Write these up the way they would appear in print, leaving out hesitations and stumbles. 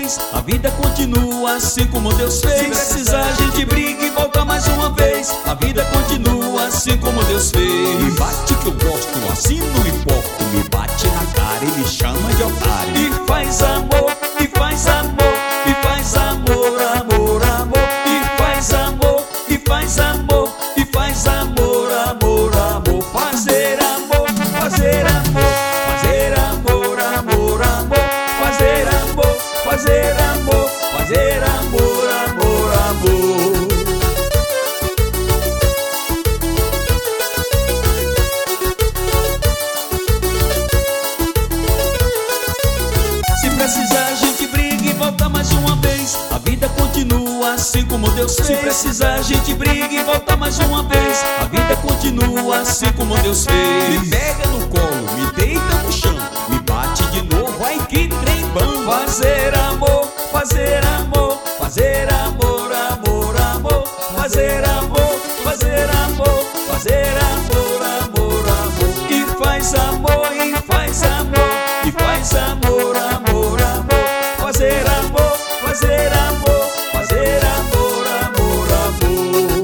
vez, a vida continua assim como Deus fez. Se precisar a gente briga e volta mais uma vez, a vida continua assim como Deus fez. Me bate que eu gosto, assim não importa. Me bate na cara e me chama de otário. E faz amor, e faz amor, e faz amor, amor, amor. E faz amor, e faz amor, e faz amor, amor, amor. Fazer amor, fazer amor, fazer amor, amor, amor. Fazer amor, fazer amor, fazer amor, amor, amor. Se precisar a gente briga e volta mais uma vez, a vida continua assim como Deus fez. Se precisar a gente briga e volta mais uma vez, a vida continua assim como Deus fez. Me pega no colo, me deita no chão, me bate de novo, ai que trem bom. Fazer amor, fazer amor, fazer amor, amor, amor. Fazer amor, fazer amor, fazer amor, amor, amor. E faz amor, e faz amor, e faz amor, amor, amor. Fazer amor, fazer amor, fazer amor, amor, amor.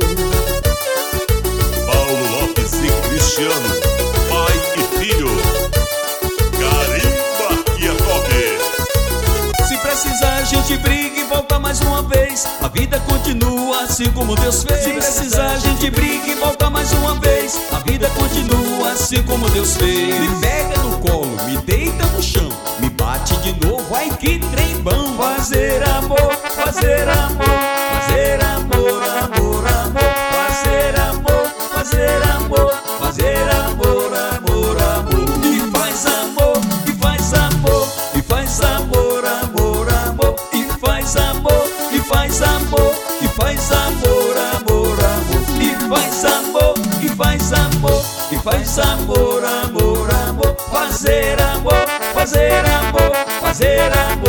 Paulo Lopes e Cristiano, pai e filho. Carimba que é top. Se precisar a gente briga e volta mais uma vez, a vida continua assim como Deus fez. Se precisar a gente briga e volta mais uma vez, a vida continua assim como Deus fez. Me pega no colo, me deita no chão, me bate de novo, ai que trem bom. Fazer amor, fazer amor, fazer amor, amor, amor. Fazer amor, fazer amor, fazer amor, amor, amor. E faz amor, e faz amor, e faz amor, amor, amor. E faz amor, e faz amor, e faz amor, amor, amor. E faz amor, e faz amor, e faz amor, amor, amor. Fazer amor, fazer amor, fazer amor.